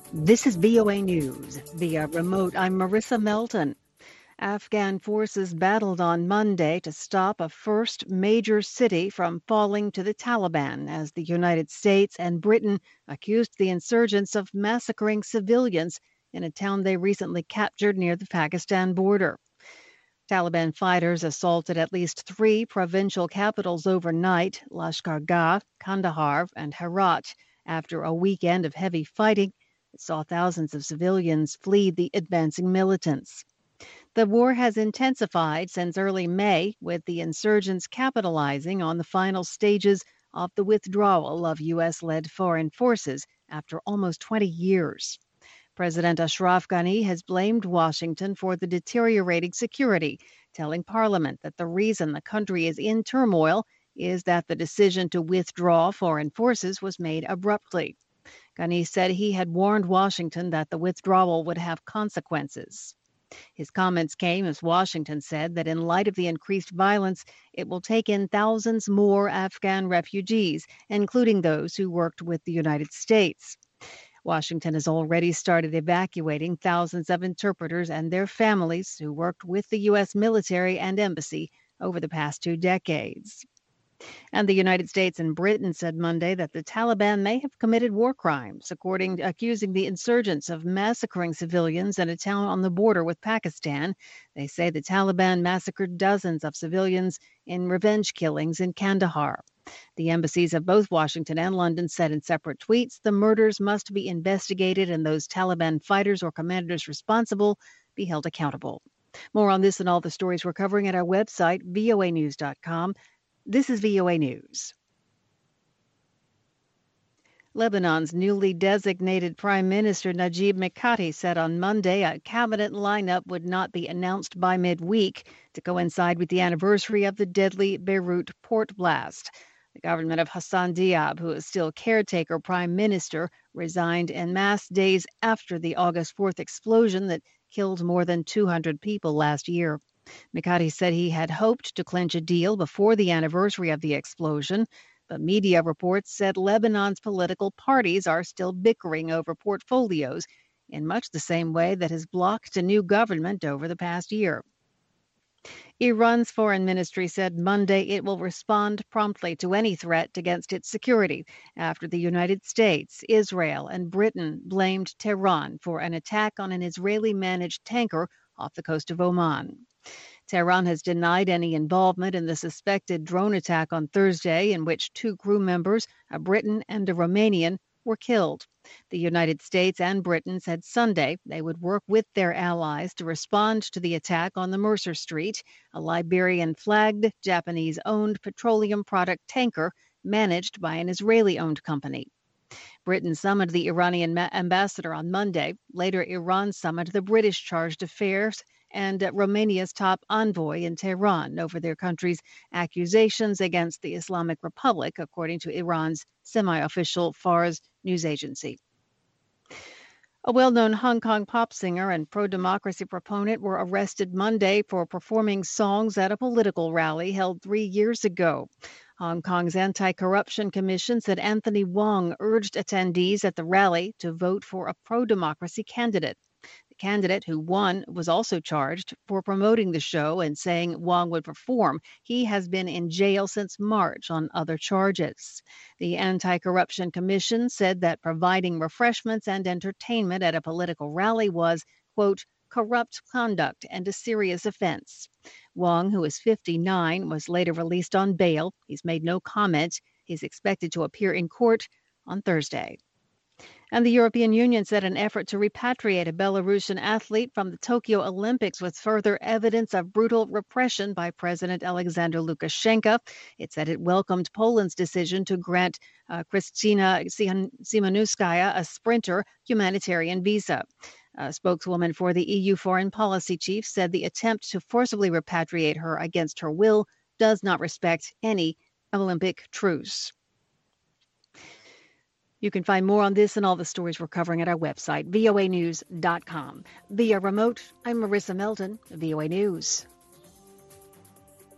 This is VOA News. Via remote, I'm Marissa Melton. Afghan forces battled on Monday to stop a first major city from falling to the Taliban as the United States and Britain accused the insurgents of massacring civilians in a town they recently captured near the Pakistan border. Taliban fighters assaulted at least 3 provincial capitals overnight, Lashkar-Gah, Kandahar, and Herat, after a weekend of heavy fighting. It saw thousands of civilians flee the advancing militants. The war has intensified since early May, with the insurgents capitalizing on the final stages of the withdrawal of U.S.-led foreign forces after almost 20 years. President Ashraf Ghani has blamed Washington for the deteriorating security, telling Parliament that the reason the country is in turmoil is that the decision to withdraw foreign forces was made abruptly. Ghani said he had warned Washington that the withdrawal would have consequences. His comments came as Washington said that in light of the increased violence, it will take in thousands more Afghan refugees, including those who worked with the United States. Washington has already started evacuating thousands of interpreters and their families who worked with the U.S. military and embassy over the past 2 decades. And the United States and Britain said Monday that the Taliban may have committed war crimes, accusing the insurgents of massacring civilians in a town on the border with Pakistan. They say the Taliban massacred dozens of civilians in revenge killings in Kandahar. The embassies of both Washington and London said in separate tweets the murders must be investigated and those Taliban fighters or commanders responsible be held accountable. More on this and all the stories we're covering at our website, voanews.com. This is VOA News. Lebanon's newly designated Prime Minister Najib Mikati said on Monday a cabinet lineup would not be announced by midweek to coincide with the anniversary of the deadly Beirut port blast. The government of Hassan Diab, who is still caretaker prime minister, resigned en masse days after the August 4th explosion that killed more than 200 people last year. Mikati said he had hoped to clinch a deal before the anniversary of the explosion, but media reports said Lebanon's political parties are still bickering over portfolios in much the same way that has blocked a new government over the past year. Iran's foreign ministry said Monday it will respond promptly to any threat against its security after the United States, Israel, and Britain blamed Tehran for an attack on an Israeli-managed tanker off the coast of Oman. Tehran has denied any involvement in the suspected drone attack on Thursday, in which 2 crew members, a Briton and a Romanian, were killed. The United States and Britain said Sunday they would work with their allies to respond to the attack on the Mercer Street, a Liberian-flagged, Japanese-owned petroleum product tanker managed by an Israeli-owned company. Britain summoned the Iranian ambassador on Monday. Later, Iran summoned the British chargé d'affaires and Romania's top envoy in Tehran over their country's accusations against the Islamic Republic, according to Iran's semi-official Fars news agency. A well-known Hong Kong pop singer and pro-democracy proponent were arrested Monday for performing songs at a political rally held 3 years ago. Hong Kong's Anti-Corruption Commission said Anthony Wong urged attendees at the rally to vote for a pro-democracy candidate. The candidate who won was also charged for promoting the show and saying Wong would perform. He has been in jail since March on other charges. The Anti-Corruption Commission said that providing refreshments and entertainment at a political rally was, quote, corrupt conduct and a serious offense. Wong, who is 59, was later released on bail. He's made no comment. He's expected to appear in court on Thursday. And the European Union said an effort to repatriate a Belarusian athlete from the Tokyo Olympics was further evidence of brutal repression by President Alexander Lukashenko. It said it welcomed Poland's decision to grant Kristina Simanouskaya, a sprinter, humanitarian visa. A spokeswoman for the EU foreign policy chief said the attempt to forcibly repatriate her against her will does not respect any Olympic truce. You can find more on this and all the stories we're covering at our website, voanews.com. Via remote, I'm Marissa Melton, VOA News.